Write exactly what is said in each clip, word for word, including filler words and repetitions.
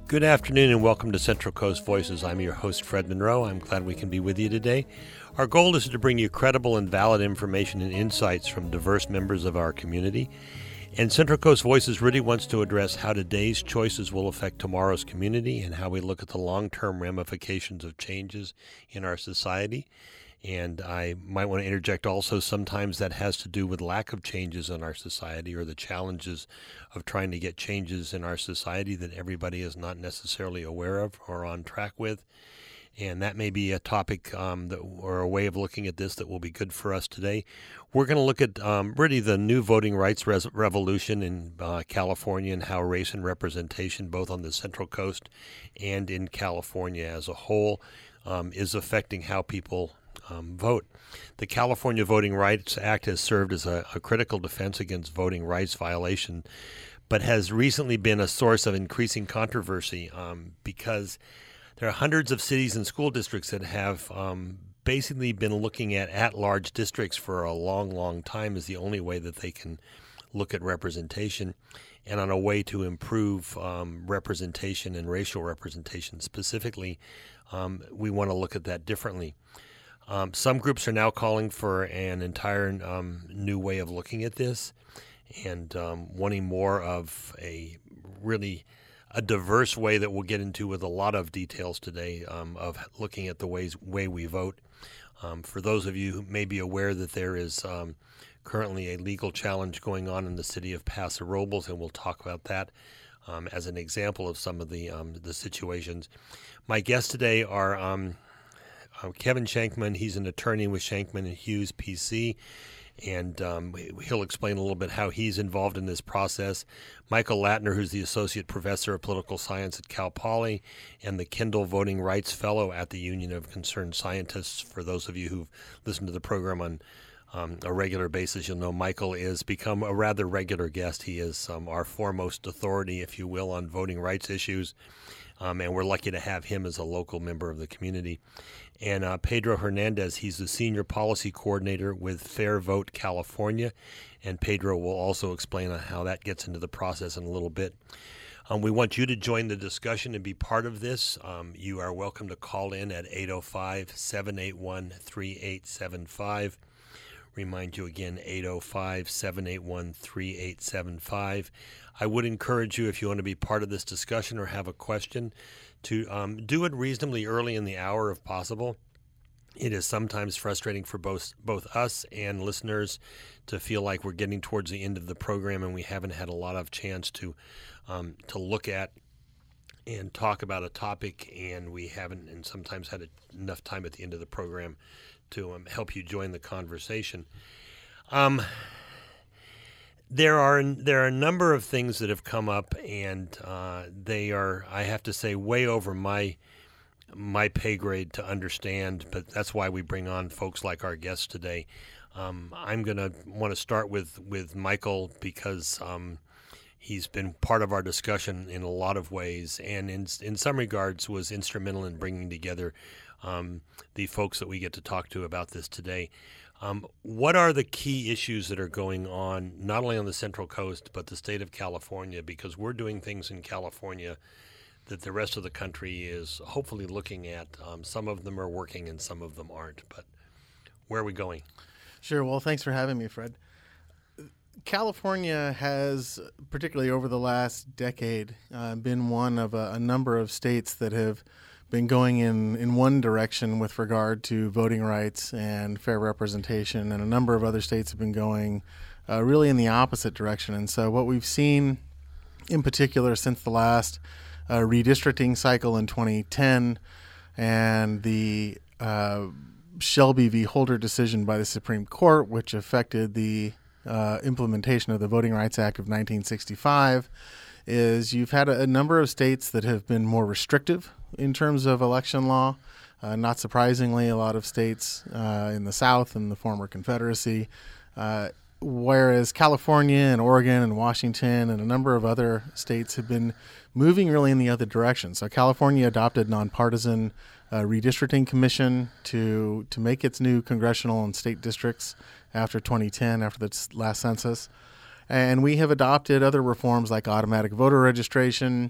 Good afternoon and welcome to Central Coast Voices. I'm your host, Fred Monroe. I'm glad we can be with you today. Our goal is to bring you credible and valid information and insights from diverse members of our community. And Central Coast Voices really wants to address how today's choices will affect tomorrow's community and how we look at the long-term ramifications of changes in our society. And I might want to interject also, sometimes that has to do with lack of changes in our society or the challenges of trying to get changes in our society that everybody is not necessarily aware of or on track with. And that may be a topic um, that, or a way of looking at this that will be good for us today. We're going to look at um, really the new voting rights res- revolution in uh, California and how race and representation, both on the Central Coast and in California as a whole, um, is affecting how people Um, vote. The California Voting Rights Act has served as a, a critical defense against voting rights violation, but has recently been a source of increasing controversy um, because there are hundreds of cities and school districts that have um, basically been looking at at-large districts for a long, long time as the only way that they can look at representation and on a way to improve um, representation and racial representation specifically. Um, we want to look at that differently. Um, some groups are now calling for an entire um, new way of looking at this and um, wanting more of a really a diverse way that we'll get into with a lot of details today um, of looking at the ways way we vote. Um, for those of you who may be aware that there is um, currently a legal challenge going on in the city of Paso Robles, and we'll talk about that um, as an example of some of the um, the situations. My guests today are Um, Uh, Kevin Shankman. He's an attorney with Shankman and Hughes, P C, and um, he'll explain a little bit how he's involved in this process. Michael Latner, who's the Associate Professor of Political Science at Cal Poly and the Kendall Voting Rights Fellow at the Union of Concerned Scientists. For those of you who've listened to the program on um, a regular basis, you'll know Michael is become a rather regular guest. He is um, our foremost authority, if you will, on voting rights issues, um, and we're lucky to have him as a local member of the community. And uh, Pedro Hernandez, he's the Senior Policy Coordinator with Fair Vote California, and Pedro will also explain how that gets into the process in a little bit. Um, we want you to join the discussion and be part of this. Um, you are welcome to call in at eight oh five, seven eight one, three eight seven five. Remind you again, eight oh five, seven eight one, three eight seven five. I would encourage you, if you want to be part of this discussion or have a question, to um, do it reasonably early in the hour if possible. It is sometimes frustrating for both both us and listeners to feel like we're getting towards the end of the program and we haven't had a lot of chance to um, to look at and talk about a topic, and we haven't and sometimes had enough time at the end of the program to um, help you join the conversation. Um, There are there are a number of things that have come up, and uh, they are, I have to say, way over my my pay grade to understand. But that's why we bring on folks like our guests today. Um, I'm going to want to start with with Michael because um, he's been part of our discussion in a lot of ways, and in in some regards was instrumental in bringing together um, the folks that we get to talk to about this today. Um, what are the key issues that are going on, not only on the Central Coast, but the state of California? Because we're doing things in California that the rest of the country is hopefully looking at. Um, some of them are working and some of them aren't. But where are we going? Sure. Well, thanks for having me, Fred. California has, particularly over the last decade, uh, been one of a, a number of states that have been going in, in one direction with regard to voting rights and fair representation, and a number of other states have been going uh, really in the opposite direction. And so what we've seen in particular since the last uh, redistricting cycle in twenty ten and the uh, Shelby v. Holder decision by the Supreme Court, which affected the uh, implementation of the Voting Rights Act of nineteen sixty-five, is you've had a, a number of states that have been more restrictive in terms of election law. Uh, not surprisingly, a lot of states uh, in the South and the former Confederacy, uh, whereas California and Oregon and Washington and a number of other states have been moving really in the other direction. So California adopted nonpartisan uh, redistricting commission to to make its new congressional and state districts after twenty ten, after the last census. And we have adopted other reforms like automatic voter registration,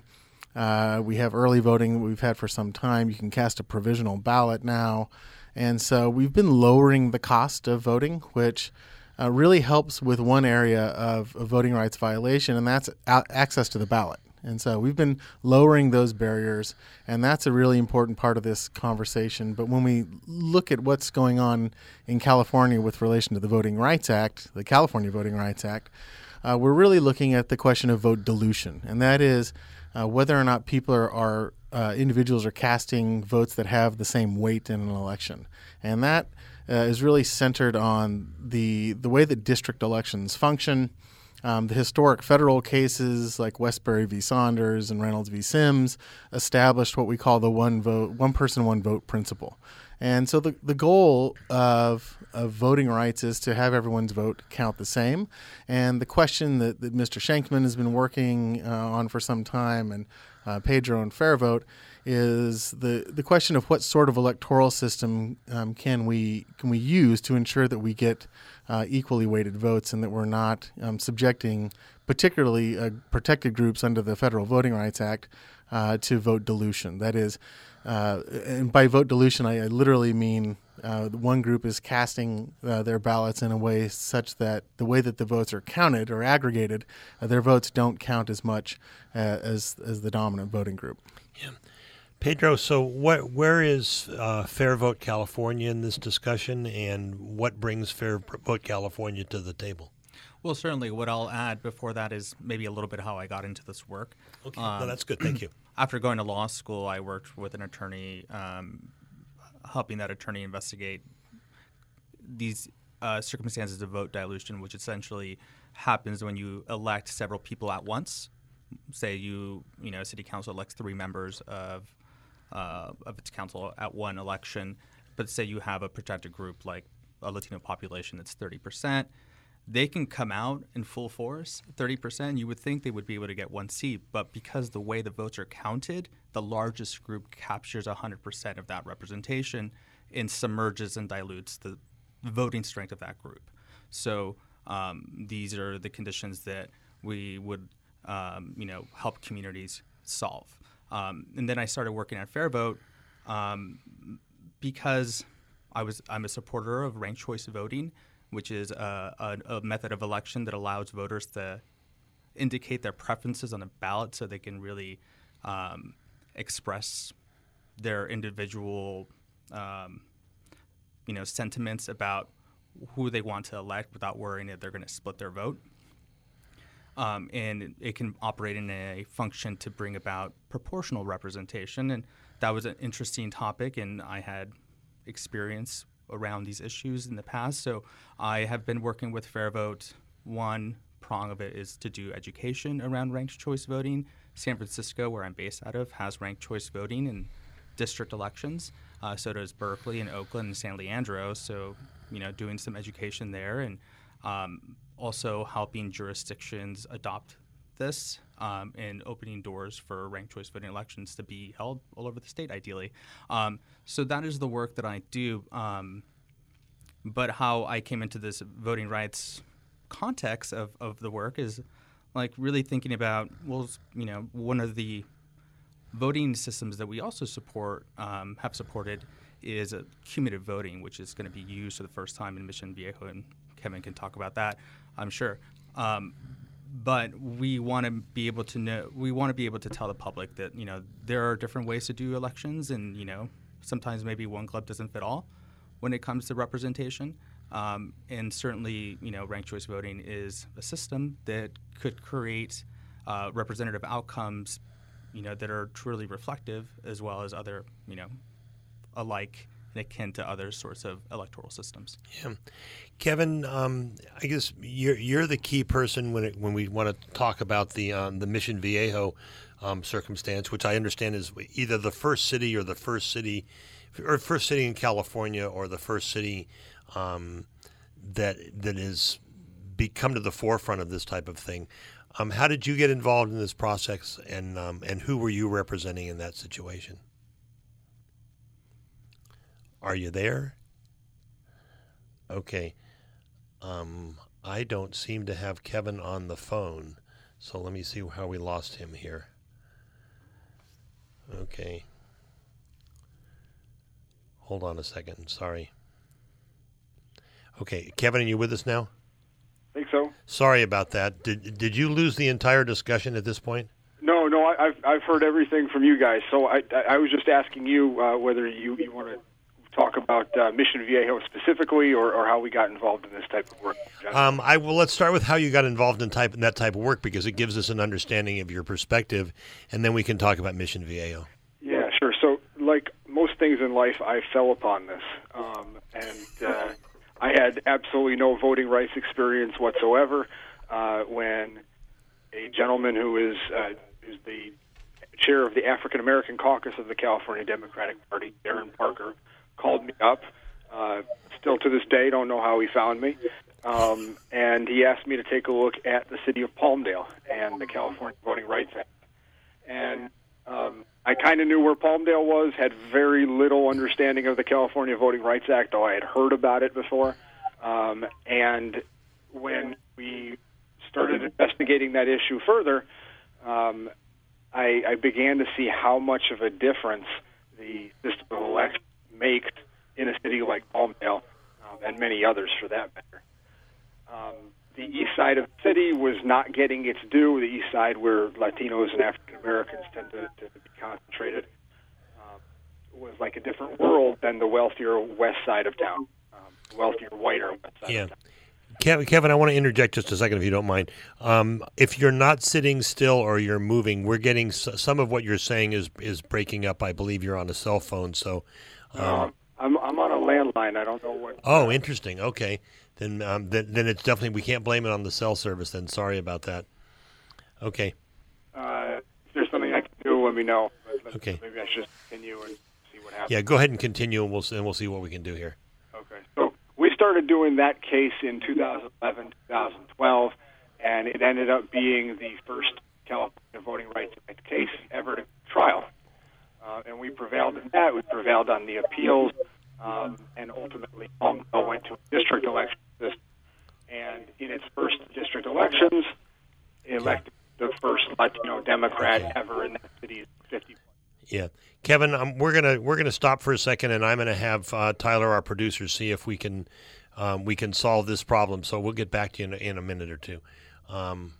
Uh, we have early voting that we've had for some time. You can cast a provisional ballot now. And so we've been lowering the cost of voting, which uh, really helps with one area of a voting rights violation, and that's a- access to the ballot. And so we've been lowering those barriers, and that's a really important part of this conversation. But when we look at what's going on in California with relation to the Voting Rights Act, the California Voting Rights Act, uh, we're really looking at the question of vote dilution, and that is uh, whether or not people are, are uh, individuals are casting votes that have the same weight in an election. And that uh, is really centered on the the way that district elections function. Um, the historic federal cases like Westbury v. Saunders and Reynolds v. Sims established what we call the one vote, one person, one vote principle. And so the, the goal of, of voting rights is to have everyone's vote count the same. And the question that, that Mister Shankman has been working uh, on for some time, and uh, Pedro and FairVote, is the, the question of what sort of electoral system um, can we can we use to ensure that we get uh, equally weighted votes, and that we're not um, subjecting particularly uh, protected groups under the Federal Voting Rights Act uh, to vote dilution. That is, uh, and by vote dilution, I, I literally mean uh, one group is casting uh, their ballots in a way such that the way that the votes are counted or aggregated, uh, their votes don't count as much uh, as as the dominant voting group. Yeah. Pedro, so what, where is uh, Fair Vote California in this discussion, and what brings Fair Vote California to the table? Well, certainly what I'll add before that is maybe a little bit how I got into this work. Okay, um, no, that's good. Thank you. After going to law school, I worked with an attorney, um, helping that attorney investigate these uh, circumstances of vote dilution, which essentially happens when you elect several people at once. Say you, you know, city council elects three members of Uh, of its council at one election, but say you have a protected group like a Latino population that's thirty percent, they can come out in full force, thirty percent. You would think they would be able to get one seat, but because the way the votes are counted, the largest group captures one hundred percent of that representation and submerges and dilutes the voting strength of that group. So um, these are the conditions that we would um, you know, help communities solve. Um, and then I started working at FairVote um, because I was I'm a supporter of ranked choice voting, which is a, a, a method of election that allows voters to indicate their preferences on a ballot, so they can really um, express their individual um, you know sentiments about who they want to elect without worrying that they're going to split their vote. Um, and it can operate in a function to bring about proportional representation. And that was an interesting topic, and I had experience around these issues in the past. So I have been working with FairVote. One prong of it is to do education around ranked choice voting. San Francisco, where I'm based out of, has ranked choice voting in district elections. Uh, so does Berkeley and Oakland and San Leandro. So, you know, doing some education there, and um, also helping jurisdictions adopt this um, and opening doors for ranked choice voting elections to be held all over the state, ideally. Um, so that is the work that I do. Um, but how I came into this voting rights context of, of the work is like really thinking about, well, you know, one of the voting systems that we also support, um, have supported, is a cumulative voting, which is going to be used for the first time in Mission Viejo, and Kevin can talk about that, I'm sure. Um, but we want to be able to know, we want to be able to tell the public that, you know, there are different ways to do elections, and, you know, sometimes maybe one glove doesn't fit all when it comes to representation. Um, and certainly, you know, ranked choice voting is a system that could create uh, representative outcomes, you know, that are truly reflective, as well as other, you know, alike and akin to other sorts of electoral systems. Yeah, Kevin, um, I guess you're you're the key person when it, when we want to talk about the um, the Mission Viejo um, circumstance, which I understand is either the first city or the first city, or first city in California, or the first city um, that that is become to the forefront of this type of thing. Um, how did you get involved in this process, and um, and who were you representing in that situation? Are you there? Okay. Um, I don't seem to have Kevin on the phone, so let me see how we lost him here. Okay. Hold on a second. Sorry. Okay, Kevin, are you with us now? I think so. Sorry about that. Did did you lose the entire discussion at this point? No, no, I, I've I've heard everything from you guys. So I I was just asking you uh, whether you, you want to talk about uh, Mission Viejo specifically, or, or how we got involved in this type of work. Um, I well, let's start with how you got involved in type in that type of work, because it gives us an understanding of your perspective, and then we can talk about Mission Viejo. Yeah, sure. So, like most things in life, I fell upon this, um, and uh, I had absolutely no voting rights experience whatsoever. Uh, when a gentleman who is uh, is the chair of the African American Caucus of the California Democratic Party, Darren Parker, called me up. Uh, still to this day, don't know how he found me. Um, and he asked me to take a look at the city of Palmdale and the California Voting Rights Act. And um, I kind of knew where Palmdale was, had very little understanding of the California Voting Rights Act, though I had heard about it before. Um, and when we started investigating that issue further, um, I, I began to see how much of a difference the system of election makes in a city like Palmdale, um, and many others for that matter. Um, the east side of the city was not getting its due. The east side, where Latinos and African Americans tend to, to be concentrated, um, was like a different world than the wealthier west side of town, um, wealthier, whiter west side yeah. of town. Kevin, Kevin, I want to interject just a second, if you don't mind. Um, if you're not sitting still or you're moving, we're getting s- some of what you're saying is is breaking up. I believe you're on a cell phone, so. Um, um, I'm I'm on a landline. I don't know what. Oh, interesting. Okay, then um, then then it's definitely, we can't blame it on the cell service. Then sorry about that. Okay. Uh, if there's something I can do, let me know. But Okay. Maybe I should continue and see what happens. Yeah, go ahead and continue, and we'll and we'll see what we can do here. Okay. So we started doing that case in two thousand eleven, two thousand twelve, and it ended up being the first California Voting Rights Act case ever to trial. Uh, and we prevailed in that. We prevailed on the appeals, um, and ultimately Palmdale went to a district election system. And in its first district elections, it elected the first Latino Democrat Okay. ever in that city's fifty. Yeah, Kevin, um, we're gonna we're gonna stop for a second, and I'm gonna have uh, Tyler, our producer, see if we can um, we can solve this problem. So we'll get back to you in, a- in a minute or two. Um,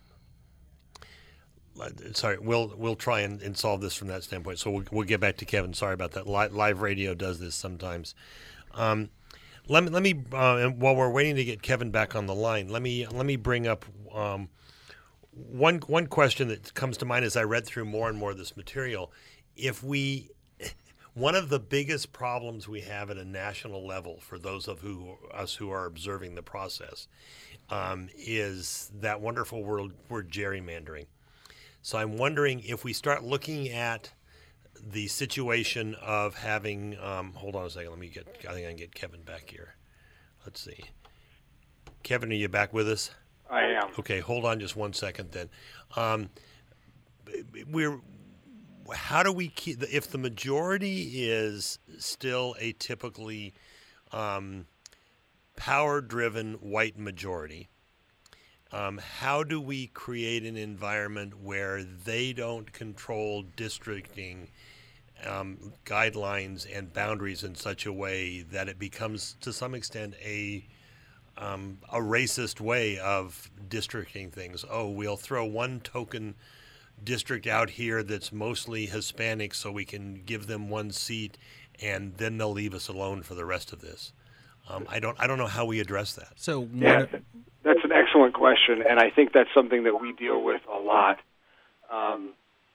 sorry, we'll we'll try and, and solve this from that standpoint. So we'll we'll get back to Kevin. Sorry about that. Live, live radio does this sometimes. Um, let me let me uh, and while we're waiting to get Kevin back on the line, let me let me bring up um, one one question that comes to mind as I read through more and more of this material. If we, one of the biggest problems we have at a national level for those of who us who are observing the process um, is that wonderful word, word gerrymandering. So I'm wondering if we start looking at the situation of having, um, hold on a second, let me get, I think I can get Kevin back here. Let's see. Kevin, are you back with us? I am. Okay, hold on just one second then. Um, we're, how do we keep, if the majority is still a typically um, power-driven white majority, Um, how do we create an environment where they don't control districting um, guidelines and boundaries in such a way that it becomes, to some extent, a um, a racist way of districting things? Oh, we'll throw one token district out here that's mostly Hispanic so we can give them one seat, and then they'll leave us alone for the rest of this. Um, I don't I don't know how we address that. So one, Yeah, that's an excellent question, and I think that's something that we deal with a lot. Um,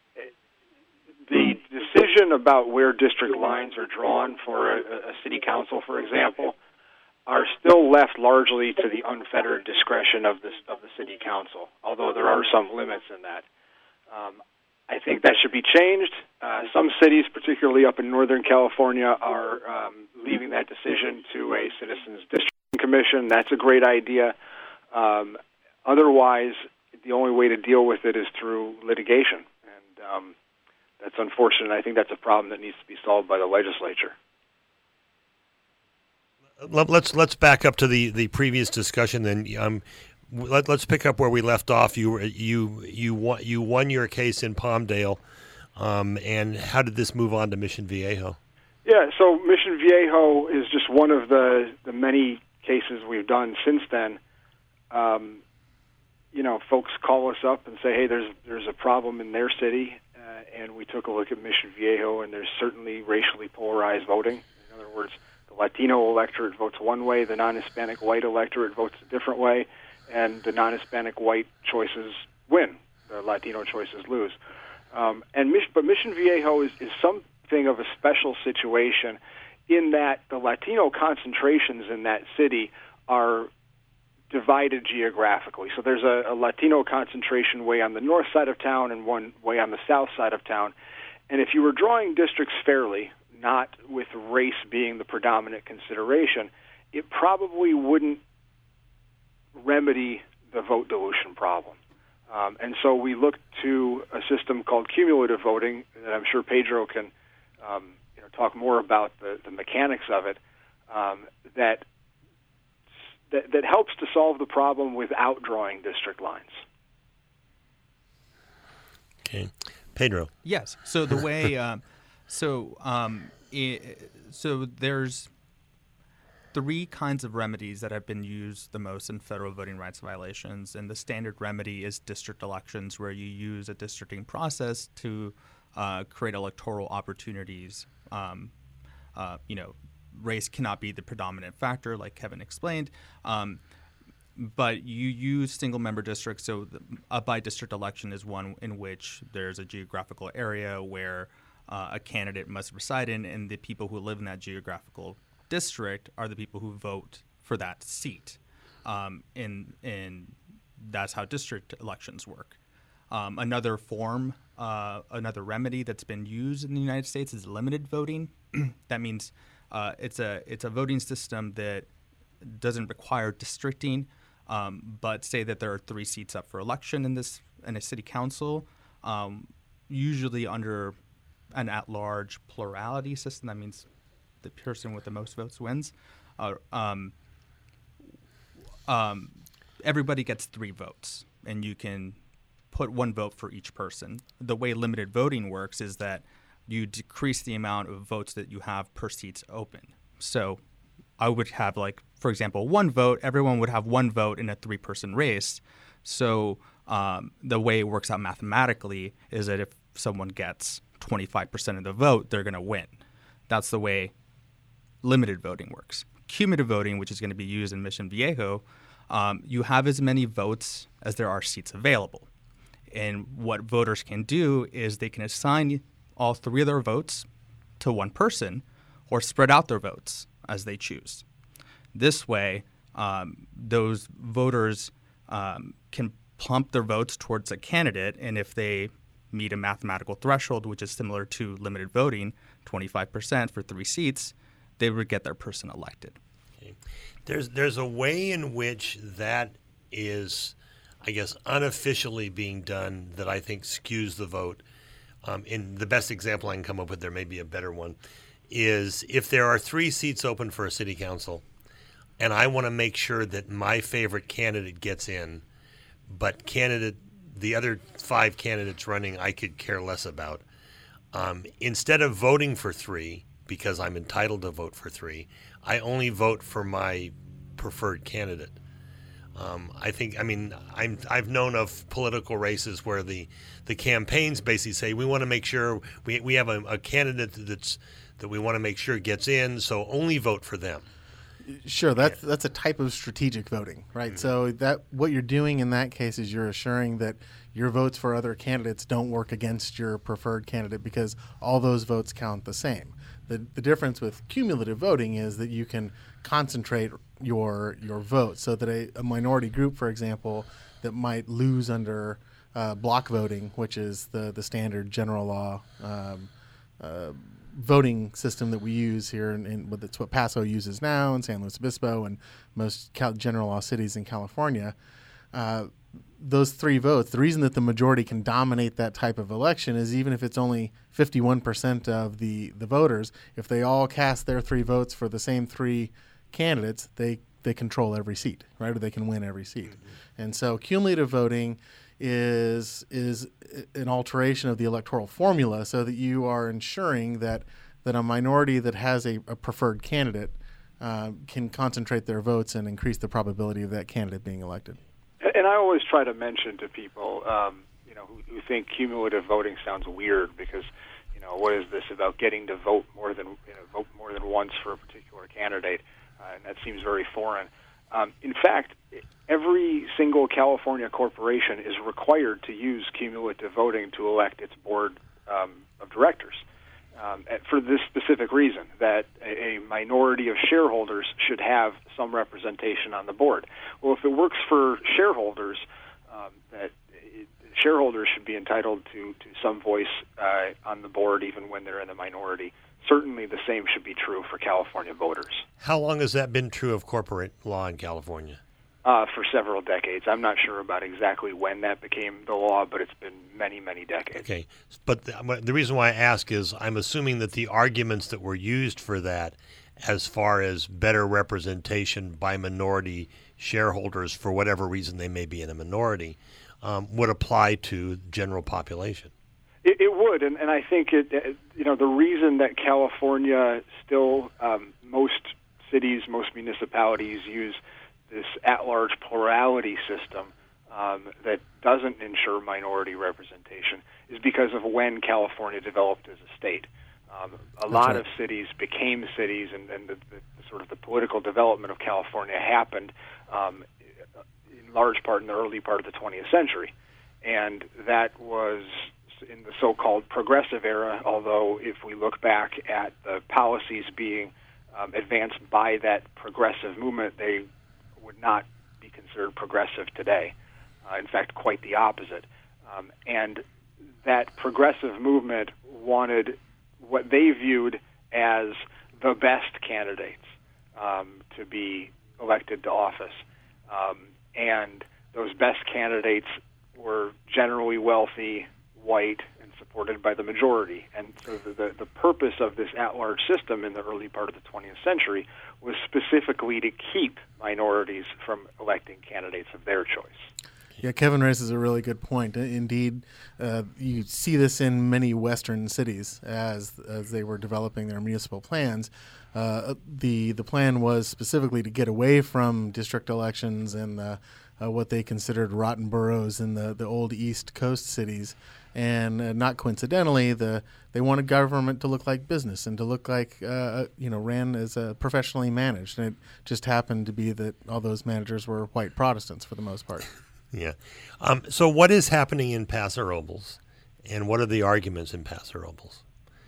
the decision about where district lines are drawn for a, a city council, for example, are still left largely to the unfettered discretion of, this, of the city council, although there are some limits in that. Um, I think that should be changed. Uh, some cities, particularly up in Northern California, are um, leaving that decision to a citizens districting commission. That's a great idea. Um, otherwise, the only way to deal with it is through litigation, and um, that's unfortunate. I think that's a problem that needs to be solved by the legislature. Let, let's let's back up to the, the previous discussion. Then um, let, let's pick up where we left off. You you you won you won your case in Palmdale. Um, and how did this move on to Mission Viejo? Yeah, so Mission Viejo is just one of the, the many cases we've done since then. Um, you know, folks call us up and say, hey, there's there's a problem in their city, uh, and we took a look at Mission Viejo, and there's certainly racially polarized voting. In other words, the Latino electorate votes one way, the non-Hispanic white electorate votes a different way, and the non-Hispanic white choices win. The Latino choices lose. Um, and But Mission Viejo is, is something of a special situation in that the Latino concentrations in that city are divided geographically. So there's a, a Latino concentration way on the north side of town and one way on the south side of town. And if you were drawing districts fairly, not with race being the predominant consideration, it probably wouldn't remedy the vote dilution problem. Um, and so we looked to a system called cumulative voting, and I'm sure Pedro can um, you know, talk more about the, the mechanics of it, um, that That, that helps to solve the problem without drawing district lines. Okay, Pedro. Yes. So the way, um, so um, it, so there's three kinds of remedies that have been used the most in federal voting rights violations, and the standard remedy is district elections, where you use a districting process to uh, create electoral opportunities. Um, uh, you know. Race cannot be the predominant factor, like Kevin explained, um, but you use single-member districts. So the, a by-district election is one in which there's a geographical area where uh, a candidate must reside in, and the people who live in that geographical district are the people who vote for that seat. Um, and, and that's how district elections work. Um, another form, uh, another remedy that's been used in the United States is limited voting. That means Uh, it's a it's a voting system that doesn't require districting, um, but say that there are three seats up for election in this in a city council, um, usually under an at-large plurality system. That means the person with the most votes wins. Uh, um, um, everybody gets three votes, and you can put one vote for each person. The way limited voting works is that you decrease the amount of votes that you have per seats open. So I would have, like, for example, one vote. Everyone would have one vote in a three-person race. So um, the way it works out mathematically is that if someone gets twenty-five percent of the vote, they're going to win. That's the way limited voting works. Cumulative voting, which is going to be used in Mission Viejo, um, you have as many votes as there are seats available. And what voters can do is they can assign all three of their votes to one person or spread out their votes as they choose. This way, um, those voters um, can plump their votes towards a candidate, and if they meet a mathematical threshold, which is similar to limited voting, twenty-five percent for three seats, they would get their person elected. Okay. There's, there's a way in which that is, I guess, unofficially being done that I think skews the vote. Um, in the best example I can come up with, there may be a better one, is if there are three seats open for a city council and I want to make sure that my favorite candidate gets in, but candidate the other five candidates running I could care less about, um, instead of voting for three, because I'm entitled to vote for three, I only vote for my preferred candidate. Um, I think, I mean, I'm, I've known of political races where the, the campaigns basically say, we want to make sure we, we have a, a candidate that's, that we want to make sure gets in, so only vote for them. Sure, that's that's a type of strategic voting, right? Mm-hmm. So that what you're doing in that case is you're assuring that your votes for other candidates don't work against your preferred candidate because all those votes count the same. The the difference with cumulative voting is that you can concentrate your your vote so that a, a minority group, for example, that might lose under uh, block voting, which is the, the standard general law um, uh, voting system that we use here, and it's what Paso uses now, and San Luis Obispo, and most cal- general law cities in California. Uh, those three votes, the reason that the majority can dominate that type of election is even if it's only fifty-one percent of the, the voters, if they all cast their three votes for the same three candidates, they, they control every seat, right? Or they can win every seat. Mm-hmm. And so cumulative voting is is an alteration of the electoral formula so that you are ensuring that that a minority that has a, a preferred candidate uh, can concentrate their votes and increase the probability of that candidate being elected. And I always try to mention to people, um, you know, who, who think cumulative voting sounds weird because, you know, what is this about getting to vote more than you know, vote more than once for a particular candidate? Uh, and that seems very foreign. Um, in fact, every single California corporation is required to use cumulative voting to elect its board um, of directors um, for this specific reason, that a, a minority of shareholders should have some representation on the board. Well, if it works for shareholders, um, that it, shareholders should be entitled to, to some voice uh, on the board even when they're in the minority. Certainly the same should be true for California voters. How long has that been true of corporate law in California? Uh, for several decades. I'm not sure about exactly when that became the law, but it's been many, many decades. Okay. But the, the reason why I ask is I'm assuming that the arguments that were used for that as far as better representation by minority shareholders for whatever reason they may be in a minority um, would apply to general population. It, it would, and, and I think it, it, you know, the reason that California still, um, most cities, most municipalities use this at-large plurality system um, that doesn't ensure minority representation is because of when California developed as a state. Um, a That's lot right. of cities became cities, and, and the, the, the sort of the political development of California happened um, in large part in the early part of the twentieth century, and that was in the so-called progressive era, although if we look back at the policies being um, advanced by that progressive movement, they would not be considered progressive today. Uh, in fact, quite the opposite. Um, and that progressive movement wanted what they viewed as the best candidates um, to be elected to office. Um, and those best candidates were generally wealthy, white, and supported by the majority. And so the, the, the purpose of this at-large system in the early part of the twentieth century was specifically to keep minorities from electing candidates of their choice. Yeah, Kevin raises a really good point. Indeed, uh, you see this in many Western cities as as they were developing their municipal plans. Uh, the the plan was specifically to get away from district elections and uh, uh, what they considered rotten boroughs in the, the old East Coast cities. And uh, not coincidentally, the they wanted government to look like business and to look like uh, you know ran as uh, professionally managed. And it just happened to be that all those managers were white Protestants for the most part. Yeah. Um, so what is happening in Paso Robles, and what are the arguments in Paso Robles?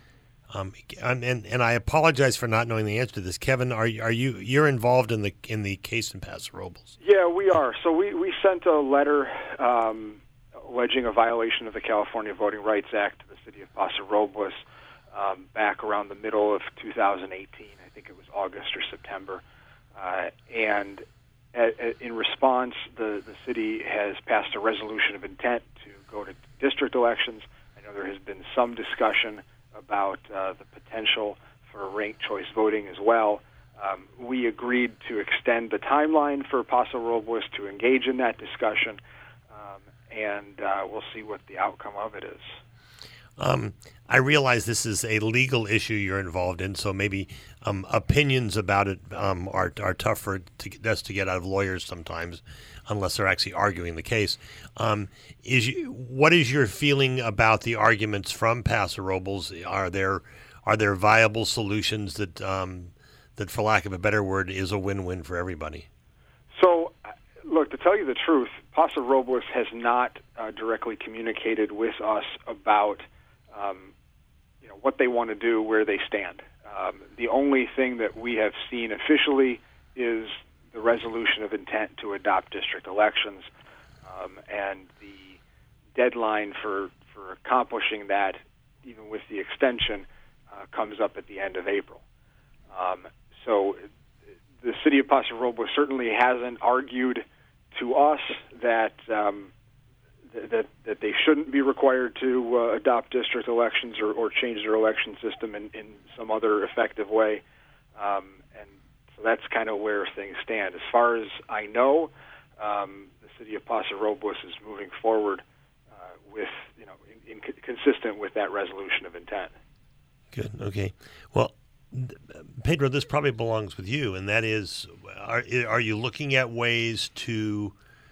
Um, and, and I apologize for not knowing the answer to this. Kevin, are are you you're involved in the in the case in Paso Robles? Yeah, we are. So we, we sent a letter um, alleging a violation of the California Voting Rights Act to the city of Paso Robles um, back around the middle of two thousand eighteen. I think it was August or September. Uh, and at, at, in response, the, the city has passed a resolution of intent to go to district elections. I know there has been some discussion about uh, the potential for ranked choice voting as well. Um, we agreed to extend the timeline for Paso Robles to engage in that discussion, um, and uh, we'll see what the outcome of it is. Um, I realize this is a legal issue you're involved in, so maybe um, opinions about it um, are are tough for to, us to get out of lawyers sometimes, unless they're actually arguing the case. Um, is you, what is your feeling about the arguments from Paso Robles? Are there are there viable solutions that um, that, for lack of a better word, is a win-win for everybody? So, look, to tell you the truth, Paso Robles has not uh, directly communicated with us about um, you know what they want to do, where they stand. Um, the only thing that we have seen officially is the resolution of intent to adopt district elections, um, and the deadline for, for accomplishing that, even with the extension, uh, comes up at the end of April. Um, so the city of Paso Robles certainly hasn't argued to us that um, th- that that they shouldn't be required to uh, adopt district elections or, or change their election system in, in some other effective way, um, and so that's kind of where things stand. As far as I know, um, the city of Paso Robles is moving forward with you know in, in, consistent with that resolution of intent. Good. Okay. Well, Pedro, this probably belongs with you, and that is, are are you looking at ways to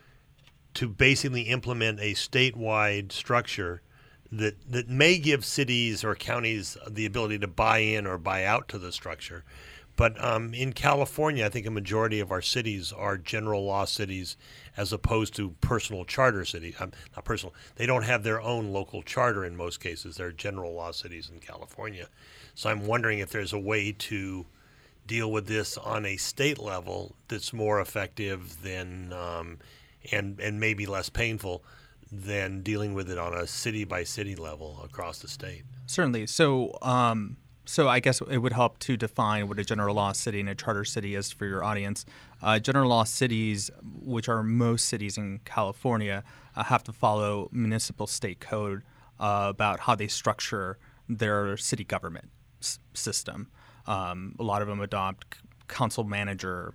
to basically implement a statewide structure that that may give cities or counties the ability to buy in or buy out to the structure? But um, in California, I think a majority of our cities are general law cities as opposed to personal charter cities. Um, not personal. They don't have their own local charter in most cases. They're general law cities in California. So I'm wondering if there's a way to deal with this on a state level that's more effective than um, and and maybe less painful than dealing with it on a city-by-city level across the state. Certainly. So um, so I guess it would help to define what a general law city and a charter city is for your audience. Uh, general law cities, which are most cities in California, uh, have to follow municipal state code uh, about how they structure their city government s- system. Um, a lot of them adopt council manager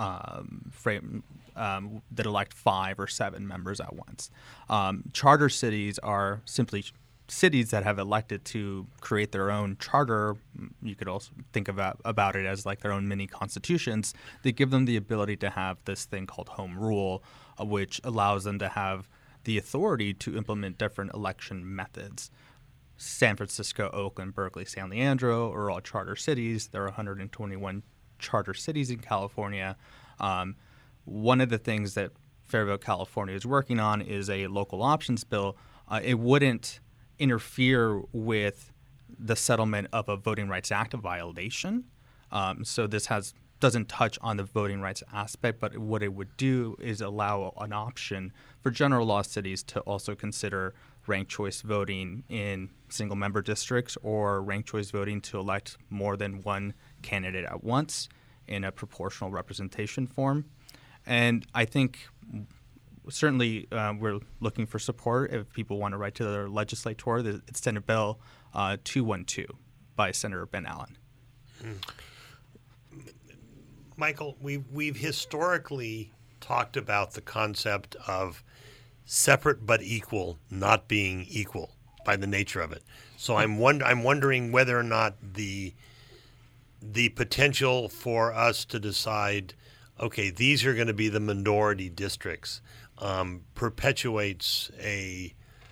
um, frame um, that elect five or seven members at once. Um, charter cities are simply cities that have elected to create their own charter. You could also think about, about it as like their own mini constitutions. They give them the ability to have this thing called home rule, uh, which allows them to have the authority to implement different election methods. San Francisco, Oakland, Berkeley, San Leandro are all charter cities. There are one hundred twenty-one charter cities in California. Um, one of the things that Fair Vote California is working on is a local options bill. Uh, it wouldn't interfere with the settlement of a Voting Rights Act violation. Um, so this has doesn't touch on the voting rights aspect, but what it would do is allow an option for general law cities to also consider ranked choice voting in single member districts or ranked choice voting to elect more than one candidate at once in a proportional representation form. And I think certainly uh, we're looking for support if people want to write to their legislator. It's Senate Bill uh, two twelve by Senator Ben Allen. Hmm. Michael, we've, we've historically talked about the concept of separate but equal not being equal by the nature of it. So I'm wonder, I'm wondering whether or not the the potential for us to decide, okay, these are going to be the minority districts, um, perpetuates a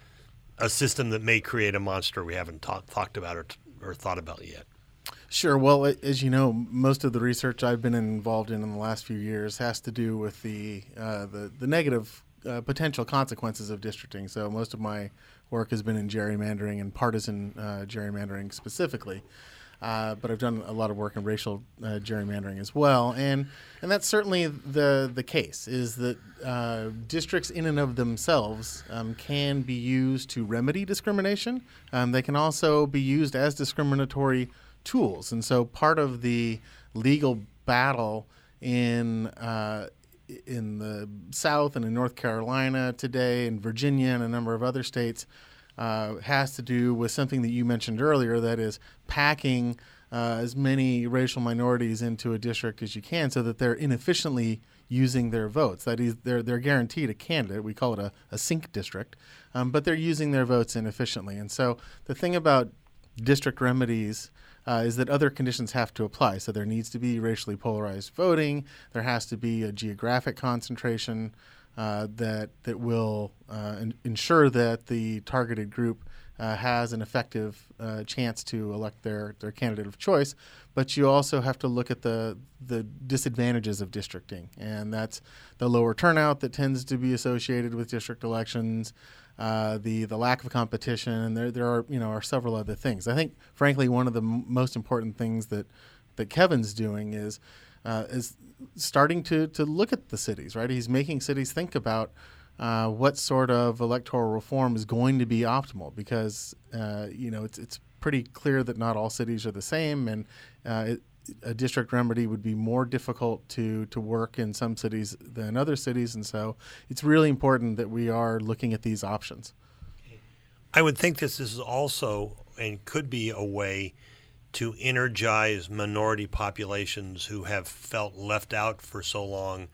a system that may create a monster we haven't talk, talked about or, t- or thought about yet. Sure. Well, as you know, most of the research I've been involved in in the last few years has to do with the uh, the, the negative uh, potential consequences of districting. So most of my work has been in gerrymandering and partisan uh, gerrymandering specifically. Uh, but I've done a lot of work in racial uh, gerrymandering as well, and and that's certainly the the case. Is that uh, districts in and of themselves um, can be used to remedy discrimination. Um, they can also be used as discriminatory tools, and so part of the legal battle in uh, in the South and in North Carolina today, in Virginia and a number of other states. Uh, has to do with something that you mentioned earlier, that is packing uh, as many racial minorities into a district as you can so that they're inefficiently using their votes. That is, they're, they're guaranteed a candidate. We call it a, a sink district, um, but they're using their votes inefficiently. And so the thing about district remedies uh, is that other conditions have to apply. So there needs to be racially polarized voting. There has to be a geographic concentration Uh, that that will uh, in, ensure that the targeted group uh, has an effective uh, chance to elect their, their candidate of choice. But you also have to look at the the disadvantages of districting, and that's the lower turnout that tends to be associated with district elections, uh, the the lack of competition, and there there are you know are several other things. I think, frankly, one of the m- most important things that that Kevin's doing is uh, is starting to, to look at the cities, right? He's making cities think about uh, what sort of electoral reform is going to be optimal, because uh, you know it's it's pretty clear that not all cities are the same, and uh, it, a district remedy would be more difficult to to work in some cities than other cities, and so it's really important that we are looking at these options. I would think this is also and could be a way to energize minority populations who have felt left out for so long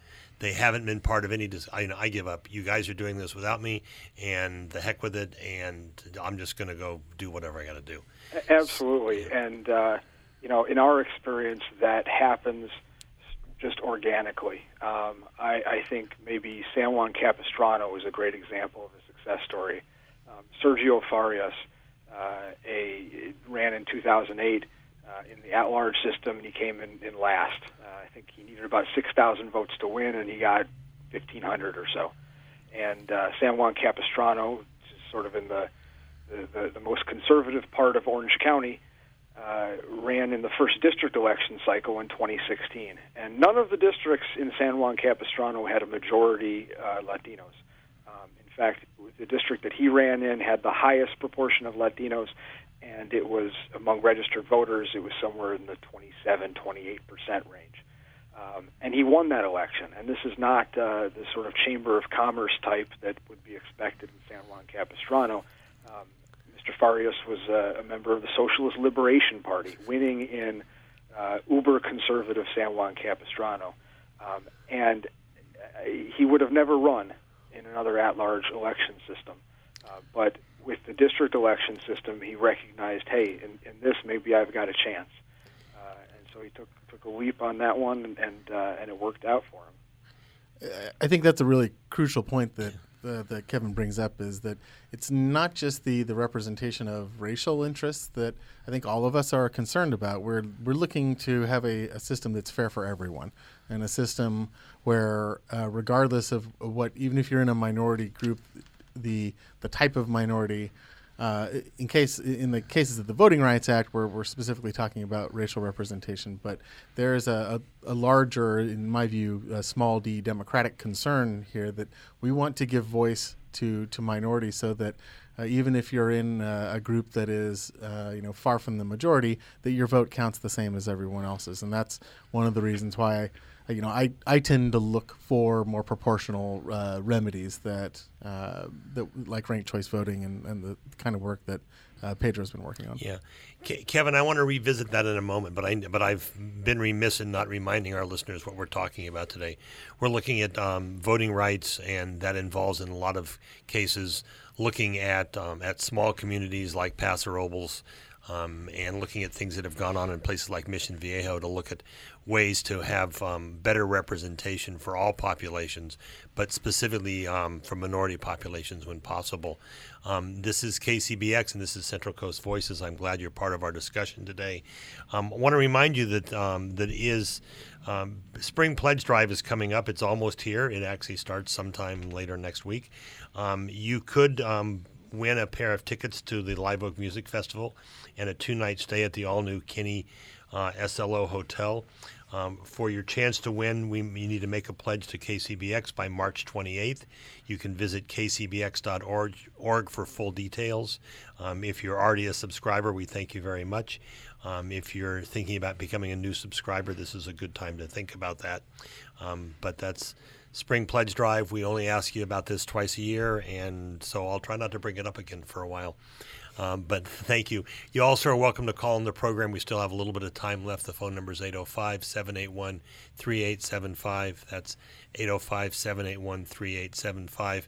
they haven't been part of any. Dis- I, you know, I give up. You guys are doing this without me, and the heck with it. And I'm just going to go do whatever I got to do. Absolutely, and uh, you know, in our experience, that happens just organically. Um, I, I think maybe San Juan Capistrano is a great example of a success story. Um, Sergio Farias uh, a, ran in two thousand eight uh, in the at-large system, and he came in, in last. Uh, I think he needed about six thousand votes to win, and he got fifteen hundred or so. And uh, San Juan Capistrano, which is sort of in the, the, the, the most conservative part of Orange County, uh, ran in the first district election cycle in twenty sixteen. And none of the districts in San Juan Capistrano had a majority uh, Latinos. Um, in fact, the district that he ran in had the highest proportion of Latinos, and it was, among registered voters, it was somewhere in the twenty-seven, twenty-eight percent range. Um, and he won that election. And this is not uh, the sort of Chamber of Commerce type that would be expected in San Juan Capistrano. Um, Mister Farias was uh, a member of the Socialist Liberation Party, winning in uh, uber-conservative San Juan Capistrano. Um, and uh, he would have never run in another at-large election system. Uh, but with the district election system, he recognized, hey, in, in this, maybe I've got a chance. Uh, and so he took took a leap on that one, and and, uh, and it worked out for him. I think that's a really crucial point that uh, that Kevin brings up, is that it's not just the, the representation of racial interests that I think all of us are concerned about. We're we're looking to have a, a system that's fair for everyone, and a system where, uh, regardless of what, even if you're in a minority group, the the type of minority. Uh, in case in the cases of the Voting Rights Act, we're, we're specifically talking about racial representation, but there is a, a, a larger, in my view, a small d democratic concern here that we want to give voice to, to minorities, so that uh, even if you're in uh, a group that is uh, you know far from the majority, that your vote counts the same as everyone else's, and that's one of the reasons why I, you know, I, I tend to look for more proportional uh, remedies that uh, that like ranked choice voting and, and the kind of work that uh, Pedro's been working on. Yeah, Ke- Kevin, I want to revisit that in a moment, but I but I've been remiss in not reminding our listeners what we're talking about today. We're looking at um, voting rights, and that involves, in a lot of cases, looking at um, at small communities like Paso Robles. Um, and looking at things that have gone on in places like Mission Viejo to look at ways to have um, better representation for all populations, but specifically um, for minority populations when possible. Um, this is K C B X and this is Central Coast Voices. I'm glad you're part of our discussion today. Um, I want to remind you that um, that is um, Spring Pledge Drive is coming up. It's almost here. It actually starts sometime later next week. Um, you could um, win a pair of tickets to the Live Oak Music Festival and a two-night stay at the all-new Kinney uh, S L O Hotel. Um, for your chance to win, we, you need to make a pledge to K C B X by March twenty-eighth. You can visit k c b x dot org for full details. Um, if you're already a subscriber, we thank you very much. Um, if you're thinking about becoming a new subscriber, this is a good time to think about that. Um, but that's Spring Pledge Drive. We only ask you about this twice a year, and so I'll try not to bring it up again for a while. Um, but thank you. You also are welcome to call in the program. We still have a little bit of time left. The phone number is eight oh five, seven eight one, three eight seven five. That's eight oh five, seven eight one, three eight seven five.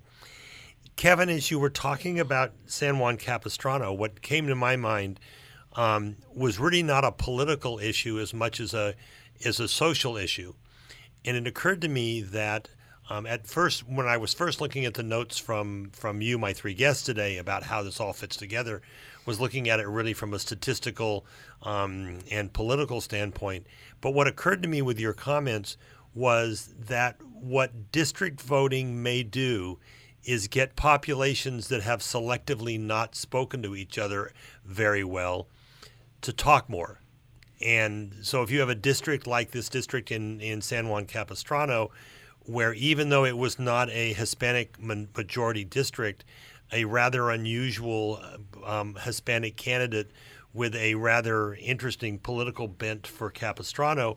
Kevin, as you were talking about San Juan Capistrano, what came to my mind um, was really not a political issue as much as a, as a social issue. And it occurred to me that Um, at first, when I was first looking at the notes from, from you, my three guests today, about how this all fits together, was looking at it really from a statistical um, and political standpoint. But what occurred to me with your comments was that what district voting may do is get populations that have selectively not spoken to each other very well to talk more. And so if you have a district like this district in, in San Juan Capistrano, where even though it was not a Hispanic majority district, a rather unusual um, Hispanic candidate with a rather interesting political bent for Capistrano.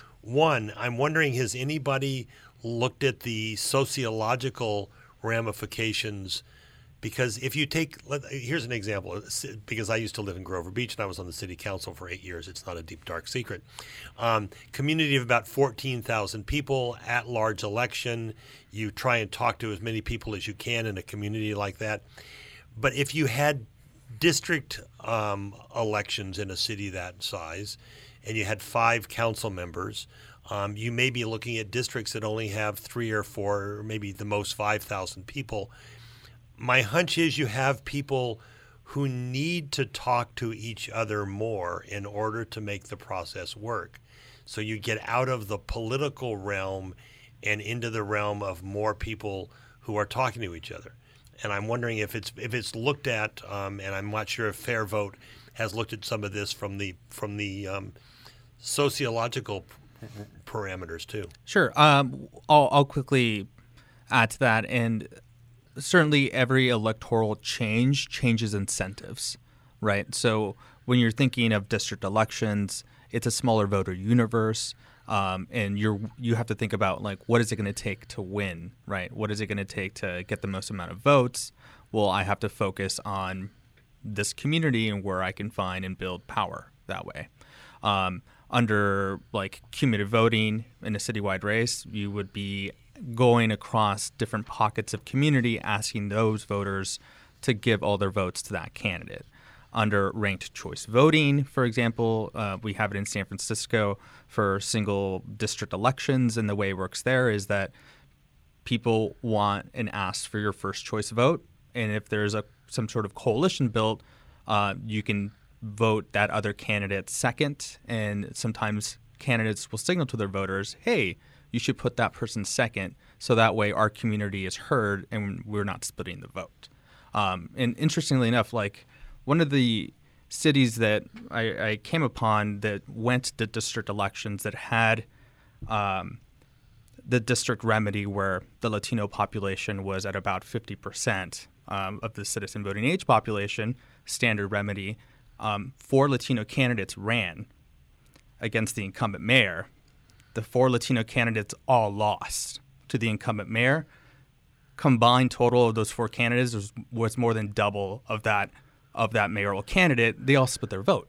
One, I'm wondering, has anybody looked at the sociological ramifications Because if you take, here's an example, because I used to live in Grover Beach and I was on the city council for eight years. It's not a deep, dark secret. Um, community of about fourteen thousand people, at-large election. You try and talk to as many people as you can in a community like that. But if you had district um, elections in a city that size and you had five council members, um, you may be looking at districts that only have three or four, or maybe the most five thousand people. My hunch is you have people who need to talk to each other more in order to make the process work. So you get out of the political realm and into the realm of more people who are talking to each other. And I'm wondering if it's if it's looked at, um, and I'm not sure if Fair Vote has looked at some of this from the from the um, sociological p- parameters too. Sure. Um, I'll, I'll quickly add to that. And certainly every electoral change changes incentives, right? So when you're thinking of district elections, it's a smaller voter universe, um, and you're you have to think about, like, what is it going to take to win, right? What is it going to take to get the most amount of votes? Well, I have to focus on this community and where I can find and build power that way. Um, under, like, cumulative voting in a citywide race, you would be going across different pockets of community, asking those voters to give all their votes to that candidate. Under ranked choice voting, for example, uh, we have it in San Francisco for single district elections, and the way it works there is that people want and ask for your first choice vote, and if there's a some sort of coalition built, uh, you can vote that other candidate second, and sometimes candidates will signal to their voters, hey, you should put that person second, so that way our community is heard and we're not splitting the vote. Um, and interestingly enough, like, one of the cities that I, I came upon that went to district elections that had um, the district remedy where the Latino population was at about fifty percent um, of the citizen voting age population, standard remedy, um, four Latino candidates ran against the incumbent mayor. The four Latino candidates all lost to the incumbent mayor. Combined total of those four candidates was, was more than double of that of that mayoral candidate. They all split their vote.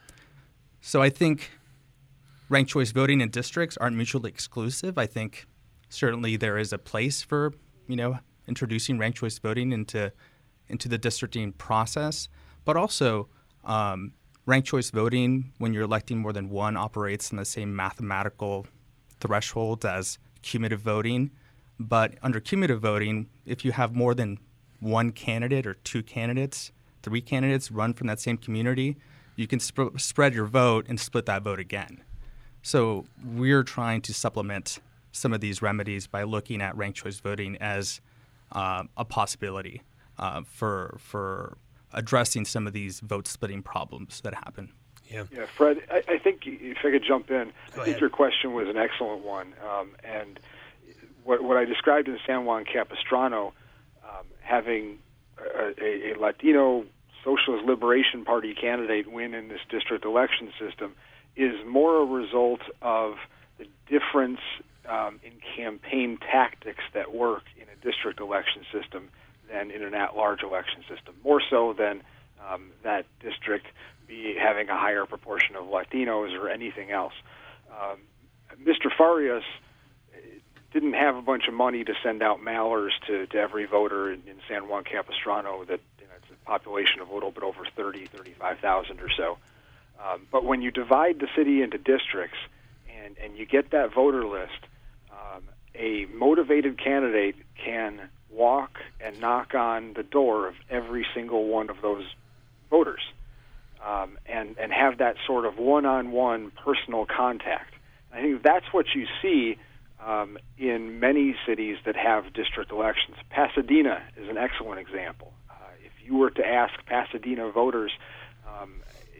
So I think ranked choice voting in districts aren't mutually exclusive. I think certainly there is a place for, you know, introducing ranked choice voting into into the districting process, but also um, ranked choice voting, when you're electing more than one, operates in the same mathematical thresholds as cumulative voting. But under cumulative voting, if you have more than one candidate or two candidates, three candidates run from that same community, you can sp- spread your vote and split that vote again. So we're trying to supplement some of these remedies by looking at ranked choice voting as uh, a possibility uh, for for addressing some of these vote splitting problems that happen. Yeah, yeah, Fred, I, I think if I could jump in, Go I think ahead. your question was an excellent one. Um, and what, what I described in San Juan Capistrano, um, having a, a, a Latino Socialist Liberation Party candidate win in this district election system, is more a result of the difference um, in campaign tactics that work in a district election system than in an at-large election system, more so than um, that district be having a higher proportion of Latinos or anything else. Um, Mister Farias didn't have a bunch of money to send out mailers to, to every voter in, in San Juan Capistrano. That, you know, it's a population of a little bit over thirty, thirty-five thousand or so. Um, but when you divide the city into districts and, and you get that voter list, um, a motivated candidate can walk and knock on the door of every single one of those voters um, and, and have that sort of one-on-one personal contact. I think that's what you see um, in many cities that have district elections. Pasadena is an excellent example. Uh, if you were to ask Pasadena voters, um,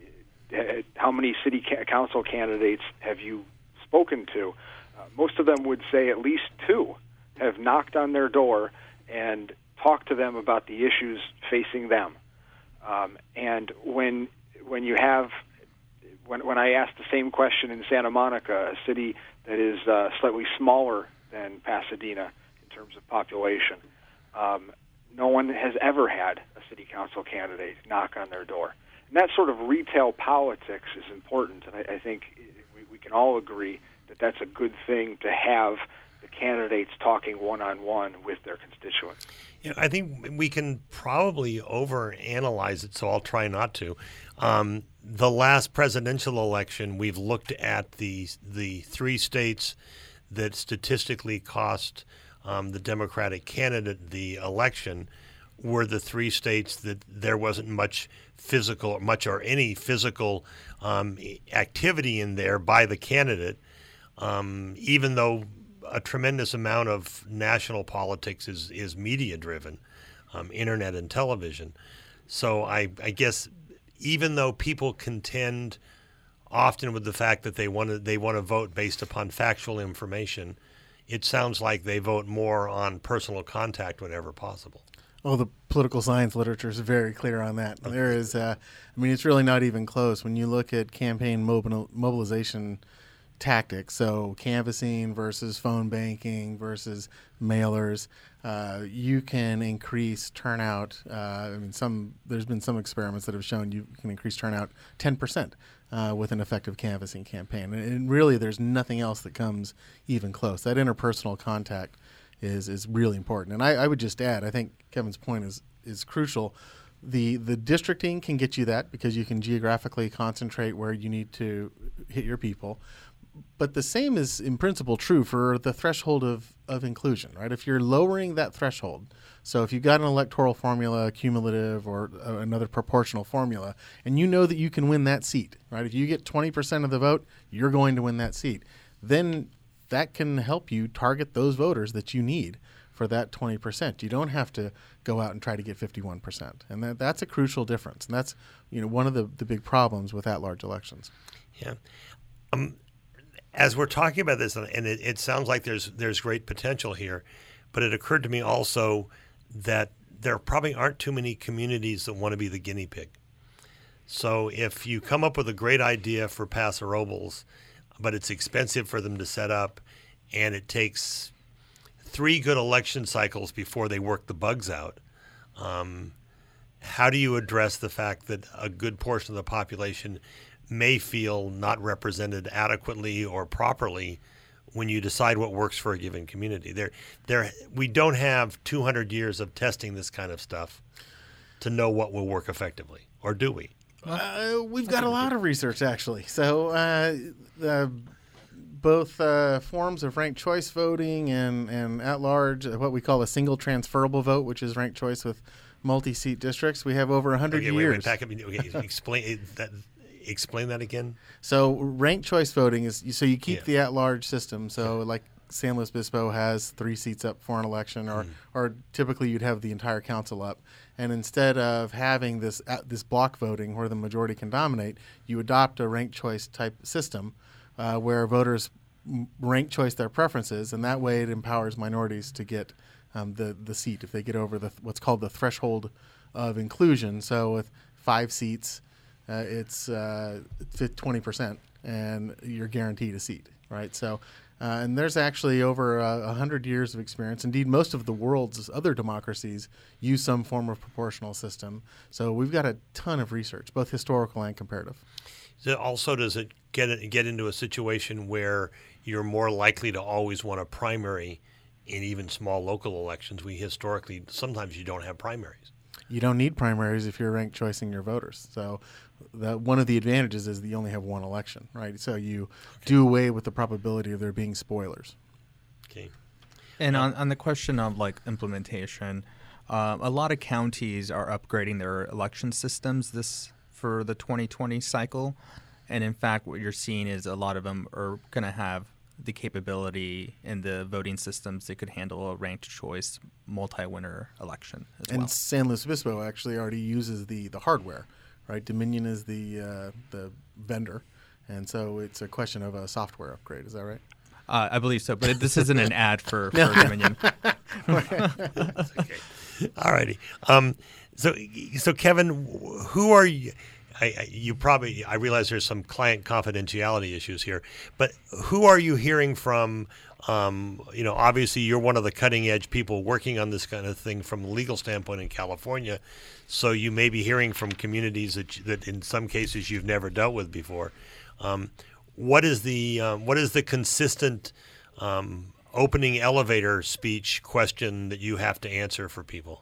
how many city ca- council candidates have you spoken to, uh, most of them would say at least two have knocked on their door and talked to them about the issues facing them. Um, and when when you have, when when I asked the same question in Santa Monica, a city that is uh, slightly smaller than Pasadena in terms of population, um, no one has ever had a city council candidate knock on their door. And that sort of retail politics is important, and I, I think we, we can all agree that that's a good thing to have the candidates talking one-on-one with their constituents. Yeah, I think we can probably overanalyze it, so I'll try not to. Um, the last presidential election, we've looked at the the three states that statistically cost um, the Democratic candidate the election were the three states that there wasn't much physical, much or any physical um, activity in there by the candidate, um, even though a tremendous amount of national politics is, is media-driven, um, internet and television. So I, I guess even though people contend often with the fact that they want to they want to vote based upon factual information, it sounds like they vote more on personal contact whenever possible. Well, the political science literature is very clear on that. Okay. There is, uh, I mean, it's really not even close. When you look at campaign mobil- mobilization tactics, so canvassing versus phone banking versus mailers, uh, you can increase turnout. Uh, I mean, some there's been some experiments that have shown you can increase turnout ten percent uh, with an effective canvassing campaign. And, and really, there's nothing else that comes even close. That interpersonal contact is is really important. And I, I would just add, I think Kevin's point is is crucial. The the districting can get you that because you can geographically concentrate where you need to hit your people. But the same is in principle true for the threshold of, of inclusion, right? If you're lowering that threshold, so if you've got an electoral formula, cumulative, or uh, another proportional formula, and you know that you can win that seat, right? If you get twenty percent of the vote, you're going to win that seat. Then that can help you target those voters that you need for that twenty percent. You don't have to go out and try to get fifty-one percent. And that, that's a crucial difference. And that's, you know, one of the, the big problems with at-large elections. Yeah. Um, as we're talking about this, and it, it sounds like there's there's great potential here, but it occurred to me also that there probably aren't too many communities that want to be the guinea pig. So if you come up with a great idea for Paso Robles, but it's expensive for them to set up, and it takes three good election cycles before they work the bugs out. Um, how do you address the fact that a good portion of the population may feel not represented adequately or properly when you decide what works for a given community? There, there, we don't have two hundred years of testing this kind of stuff to know what will work effectively, or do we? Uh, we've got a lot of research, actually. So uh, the, both uh, forms of ranked choice voting and, and at-large, what we call a single transferable vote, which is ranked choice with multi-seat districts, we have over one hundred okay, years. Wait, wait, back up. Okay, explain that. Explain that again. So ranked choice voting is so you keep yeah. the at-large system. So like San Luis Obispo has three seats up for an election, or mm. or typically you'd have the entire council up. And instead of having this uh, this block voting where the majority can dominate, you adopt a ranked choice type system uh, where voters rank choice their preferences, and that way it empowers minorities to get um, the the seat if they get over the what's called the threshold of inclusion. So with five seats, uh, it's uh, twenty percent, and you're guaranteed a seat, right? So. Uh, and there's actually over a uh, hundred years of experience. Indeed, most of the world's other democracies use some form of proportional system. So we've got a ton of research, both historical and comparative. So also, does it get it, get into a situation where you're more likely to always want a primary in even small local elections? We historically, sometimes you don't have primaries. You don't need primaries if you're ranked choicing your voters. So the, one of the advantages is that you only have one election, right? So you okay. do away with the probability of there being spoilers. Okay. And on, on the question of like implementation, uh, a lot of counties are upgrading their election systems this for the twenty twenty cycle. And in fact, what you're seeing is a lot of them are going to have the capability in the voting systems that could handle a ranked choice multi-winner election as and well. And San Luis Obispo actually already uses the, the hardware, right? Dominion is the uh, the vendor, and so it's a question of a software upgrade. Is that right? Uh, I believe so, but this isn't an ad for, for Dominion. That's okay. All righty. Um, so, so Kevin, who are you? I, I, you probably, I realize there's some client confidentiality issues here, but who are you hearing from Um, you know, obviously you're one of the cutting edge people working on this kind of thing from a legal standpoint in California. So you may be hearing from communities that, that in some cases you've never dealt with before. Um, what is the um, what is the consistent um, opening elevator speech question that you have to answer for people?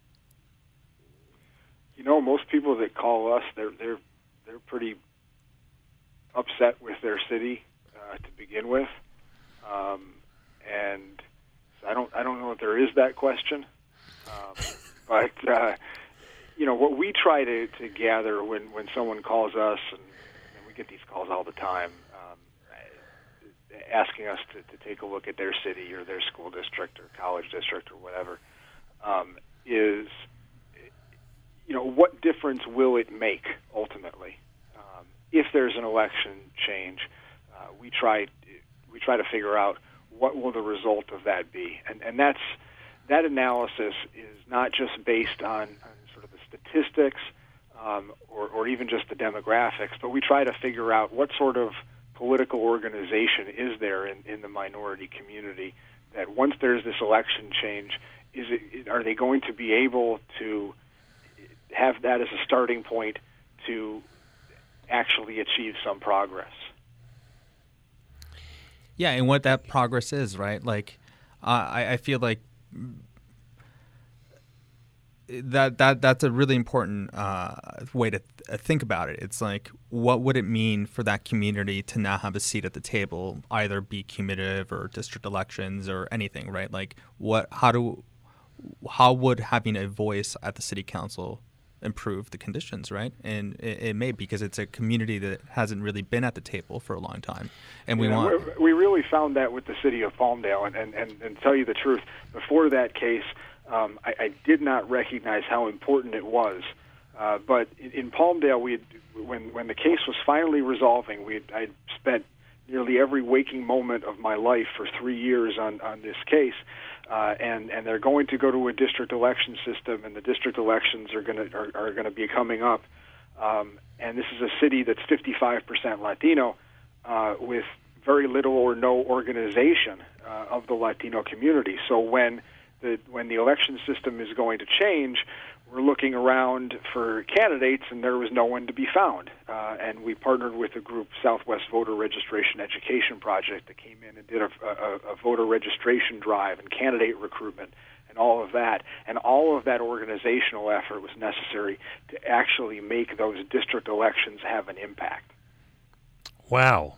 You know, most people that call us, they're they're they're pretty upset with their city uh, to begin with, um, and I don't I don't know if there is that question, um, but uh, you know what we try to, to gather when, when someone calls us, and, and we get these calls all the time, um, asking us to, to take a look at their city or their school district or college district or whatever, um, is you know, what difference will it make ultimately? Um, if there's an election change, uh, we try we try to figure out what will the result of that be, and and that's that analysis is not just based on, on sort of the statistics um, or or even just the demographics, but we try to figure out what sort of political organization is there in, in the minority community that once there's this election change, is it are they going to be able to have that as a starting point to actually achieve some progress. Yeah, and what that progress is, right? Like, uh, I, I feel like that that that's a really important uh, way to th- think about it. It's like, what would it mean for that community to now have a seat at the table, either be cumulative or district elections or anything, right? Like, what? How do? How would having a voice at the city council improve the conditions, right? And it, it may, because it's a community that hasn't really been at the table for a long time, and we yeah, want. We really found that with the city of Palmdale, and and, and, and tell you the truth, before that case, um, I, I did not recognize how important it was. Uh, but in, in Palmdale, we had, when when the case was finally resolving, we I spent nearly every waking moment of my life for three years on on this case. Uh, and and they're going to go to a district election system, and the district elections are going to are, are going to be coming up. Um, and this is a city that's fifty-five percent Latino, uh, with very little or no organization uh, of the Latino community. So when the when the election system is going to change, we're looking around for candidates, and there was no one to be found. Uh, and we partnered with a group, Southwest Voter Registration Education Project, that came in and did a, a, a voter registration drive and candidate recruitment and all of that. And all of that organizational effort was necessary to actually make those district elections have an impact. Wow.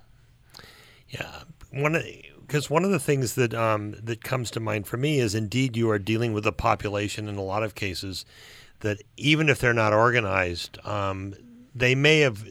Yeah. One because one of the things that um, that comes to mind for me is, indeed, you are dealing with a population in a lot of cases that even if they're not organized, um, they may have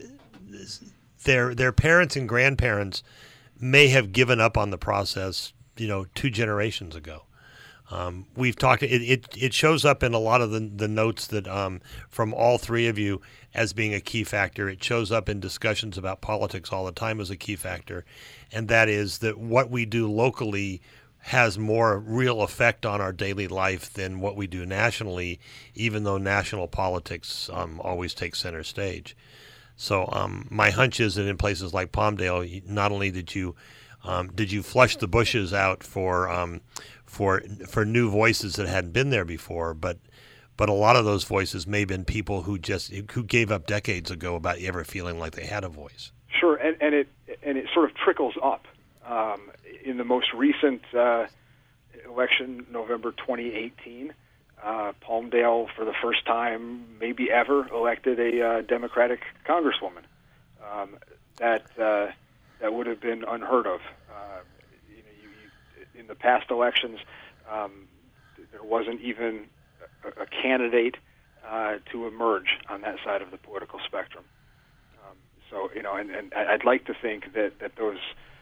their their parents and grandparents may have given up on the process, you know, two generations ago. Um, we've talked. It, it it shows up in a lot of the the notes that um, from all three of you as being a key factor. It shows up in discussions about politics all the time as a key factor, and that is that what we do locally has more real effect on our daily life than what we do nationally, even though national politics um, always takes center stage. So um, my hunch is that in places like Palmdale, not only did you um, did you flush the bushes out for um, for for new voices that hadn't been there before, but but a lot of those voices may have been people who just who gave up decades ago about ever feeling like they had a voice. Sure, and, and it and it sort of trickles up. Um, in the most recent uh, election, November twenty eighteen, uh, Palmdale, for the first time maybe ever, elected a uh, Democratic congresswoman. Um, that uh, that would have been unheard of. Uh, you know, you, you, in the past elections, um, there wasn't even a, a candidate uh, to emerge on that side of the political spectrum. Um, so, you know, and, and I'd like to think that, that those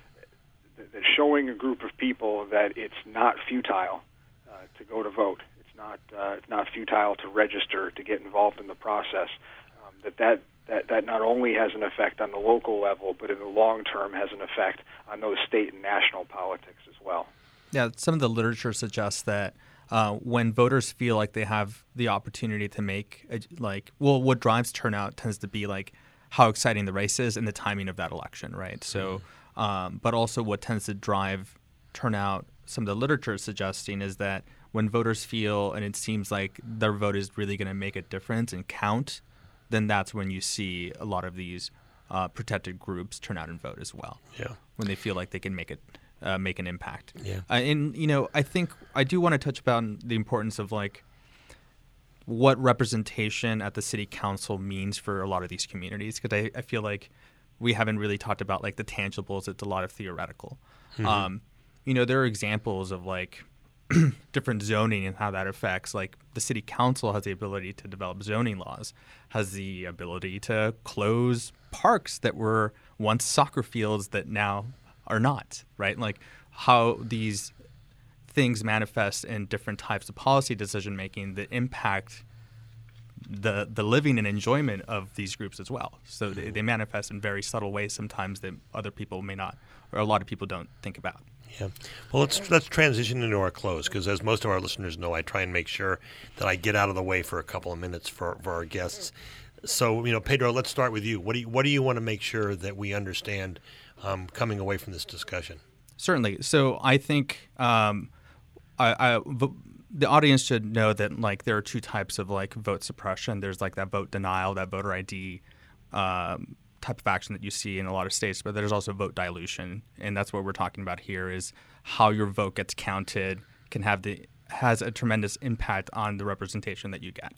that showing a group of people that it's not futile uh, to go to vote, it's not uh, it's not futile to register, to get involved in the process, um, that, that that that not only has an effect on the local level, but in the long term has an effect on those state and national politics as well. Yeah, some of the literature suggests that uh, when voters feel like they have the opportunity to make, a, like, well, what drives turnout tends to be like how exciting the race is and the timing of that election, right? So. Mm-hmm. Um, but also what tends to drive turnout, some of the literature is suggesting is that when voters feel and it seems like their vote is really going to make a difference and count, then that's when you see a lot of these uh, protected groups turn out and vote as well. Yeah. When they feel like they can make it uh, make an impact. Yeah. Uh, and you know, I think I do want to touch upon the importance of like what representation at the city council means for a lot of these communities, because I, I feel like we haven't really talked about like the tangibles. It's a lot of theoretical. Mm-hmm. Um, you know, there are examples of like different zoning and how that affects. Like the city council has the ability to develop zoning laws, has the ability to close parks that were once soccer fields that now are not, right? Like how these things manifest in different types of policy decision making that impact the the living and enjoyment of these groups as well. So they, they manifest in very subtle ways sometimes that other people may not, or a lot of people don't think about. Yeah. Well, let's let's transition into our close, because as most of our listeners know, I try and make sure that I get out of the way for a couple of minutes for, for our guests. So, you know, Pedro, let's start with you. What do you, what do you want to make sure that we understand um, coming away from this discussion? Certainly. So I think um, I, I, the audience should know that like there are two types of like vote suppression. There's like that vote denial, that voter I D um, type of action that you see in a lot of states, but there's also vote dilution, and that's what we're talking about here. Is how your vote gets counted can have the has a tremendous impact on the representation that you get.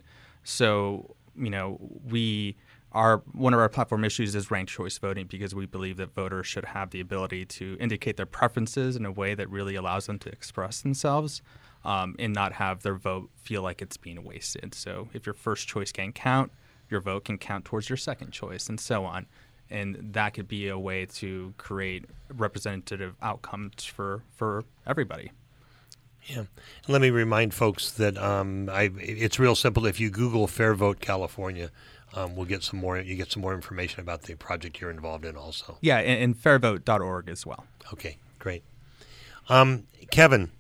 So you know we. Our, one of our platform issues is ranked choice voting, because we believe that voters should have the ability to indicate their preferences in a way that really allows them to express themselves um, and not have their vote feel like it's being wasted. So if your first choice can count, your vote can count towards your second choice, and so on. And that could be a way to create representative outcomes for, for everybody. Yeah. Let me remind folks that um, I, it's real simple. If you Google Fair Vote California, Um, we'll get some more. You get some more information about the project you're involved in, also. Yeah, and, and fair vote dot org as well. Okay, great. Um, Kevin,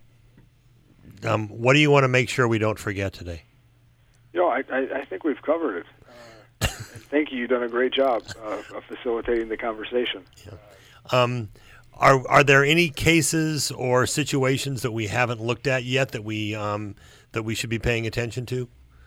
um, what do you want to make sure we don't forget today? You know, I, I, I think we've covered it. Uh, and thank you. You've done a great job of, of facilitating the conversation. Yeah. Um, are are there any cases or situations that we haven't looked at yet that we um, that we should be paying attention to?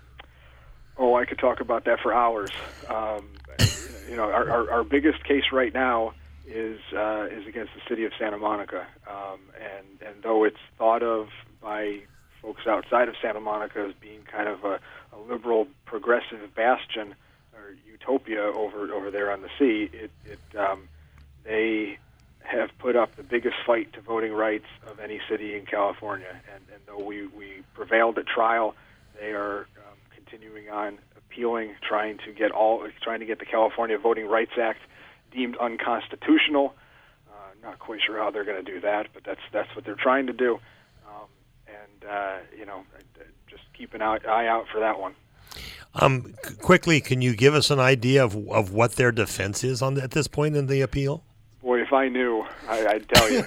Oh, I could talk about that for hours. Um, you know, our, our, our biggest case right now is uh, is against the city of Santa Monica, um, and and though it's thought of by folks outside of Santa Monica as being kind of a, a liberal, progressive bastion or utopia over over there on the sea, it, it um, they have put up the biggest fight to voting rights of any city in California, and, and though we, we prevailed at trial, they are continuing on appealing, trying to get all, trying to get the California Voting Rights Act deemed unconstitutional. Uh, not quite sure how they're going to do that, but that's that's what they're trying to do. Um, and uh, you know, just keep an eye out for that one. Um, c- quickly, can you give us an idea of of what their defense is on at this point in the appeal? Boy, if I knew, I, I'd tell you.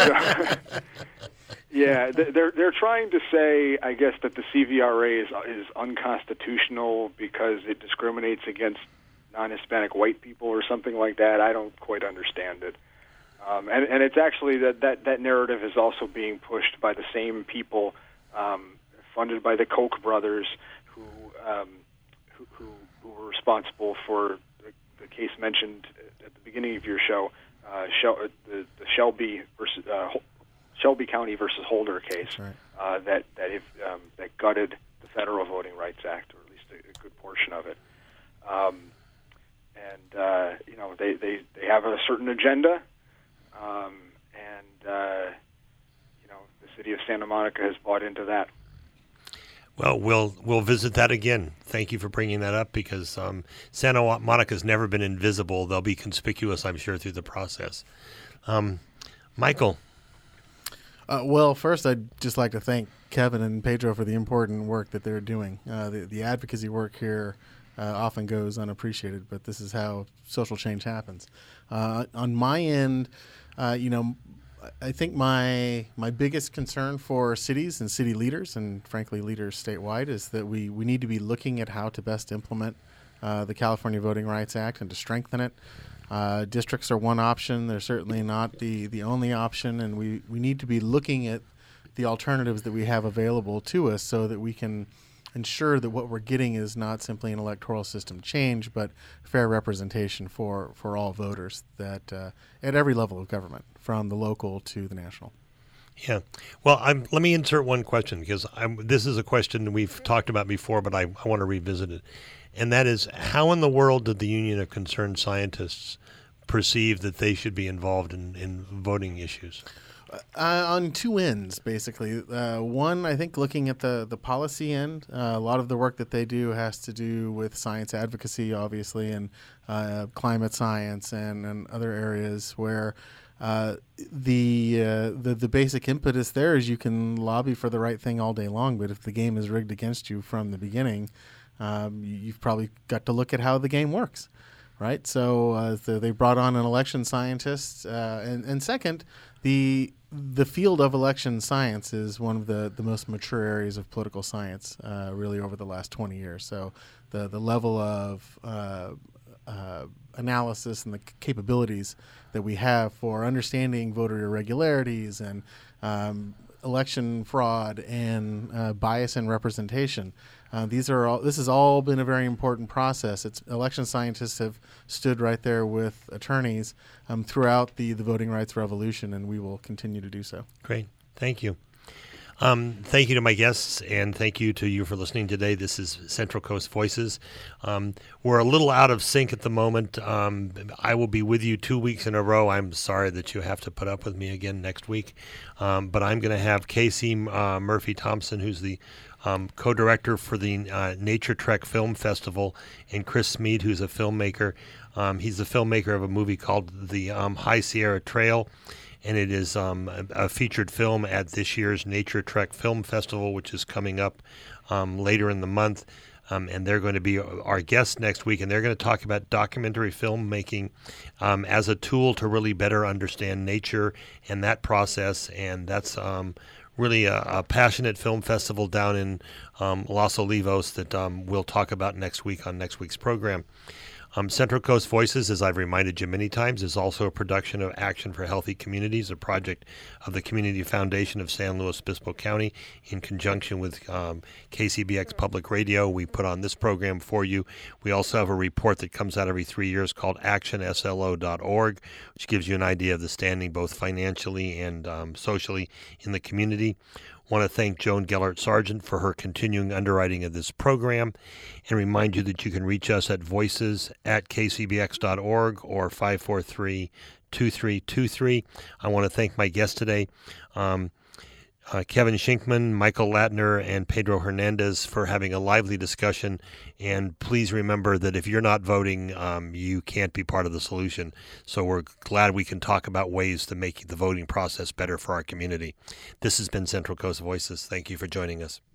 Yeah, they're they're trying to say, I guess, that the C V R A is is unconstitutional because it discriminates against non-Hispanic white people or something like that. I don't quite understand it, um, and and it's actually that, that that narrative is also being pushed by the same people um, funded by the Koch brothers, who um, who, who who were responsible for the, the case mentioned at the beginning of your show, uh, Shel- the, the Shelby versus. Uh, Shelby County versus Holder case right. uh, that that if, um, that gutted the Federal Voting Rights Act, or at least a, a good portion of it. Um, and uh, you know they, they, they have a certain agenda, um, and uh, you know the city of Santa Monica has bought into that. Well, we'll we'll visit that again. Thank you for bringing that up, because um, Santa Monica's never been invisible. They'll be conspicuous, I'm sure, through the process. Um, Michael. Uh, well, first, I'd just like to thank Kevin and Pedro for the important work that they're doing. Uh, the, the advocacy work here uh, often goes unappreciated, but this is how social change happens. Uh, on my end, uh, you know, I think my my biggest concern for cities and city leaders, and frankly leaders statewide, is that we, we need to be looking at how to best implement uh, the California Voting Rights Act and to strengthen it. Uh, districts are one option. They're certainly not the, the only option, and we, we need to be looking at the alternatives that we have available to us so that we can ensure that what we're getting is not simply an electoral system change, but fair representation for, for all voters that uh, at every level of government, from the local to the national. Yeah. Well, I'm, let me insert one question, because I'm, this is a question we've talked about before, but I, I want to revisit it. And that is, how in the world did the Union of Concerned Scientists perceive that they should be involved in, in voting issues? Uh, on two ends, basically. Uh, one, I think looking at the, the policy end, uh, a lot of the work that they do has to do with science advocacy, obviously, and uh, climate science and, and other areas where uh, the, uh, the the basic impetus there is you can lobby for the right thing all day long, but if the game is rigged against you from the beginning, um, you've probably got to look at how the game works. Right, so uh, the, they brought on an election scientist, uh, and, and second, the the field of election science is one of the, the most mature areas of political science, uh, really over the last twenty years. So the the level of uh, uh, analysis and the capabilities that we have for understanding voter irregularities and um, election fraud and uh, bias in representation. Uh, these are all. This has all been a very important process. It's election scientists have stood right there with attorneys um, throughout the, the voting rights revolution, and we will continue to do so. Great, thank you. Um, thank you to my guests, and thank you to you for listening today. This is Central Coast Voices. Um, we're a little out of sync at the moment. Um, I will be with you two weeks in a row. I'm sorry that you have to put up with me again next week, um, but I'm going to have Casey uh, Murphy Thompson, who's the Um, co-director for the uh, Nature Trek Film Festival, and Chris Smead, who's a filmmaker. Um, he's the filmmaker of a movie called The um, High Sierra Trail, and it is um, a, a featured film at this year's Nature Trek Film Festival, which is coming up um, later in the month. Um, and they're going to be our guests next week, and they're going to talk about documentary filmmaking um, as a tool to really better understand nature and that process, and that's um, really a, a passionate film festival down in um, Los Olivos that um, we'll talk about next week on next week's program. Um, Central Coast Voices, as I've reminded you many times, is also a production of Action for Healthy Communities, a project of the Community Foundation of San Luis Obispo County in conjunction with um, K C B X Public Radio. We put on this program for you. We also have a report that comes out every three years called action S L O dot org, which gives you an idea of the standing both financially and um, socially in the community. I want to thank Joan Gellert Sargent for her continuing underwriting of this program, and remind you that you can reach us at voices at k c b x dot org or five four three, two three two three. I want to thank my guests today, um, uh, Kevin Shinkman, Michael Latner, and Pedro Hernandez, for having a lively discussion. And please remember that if you're not voting, um, you can't be part of the solution. So we're glad we can talk about ways to make the voting process better for our community. This has been Central Coast Voices. Thank you for joining us.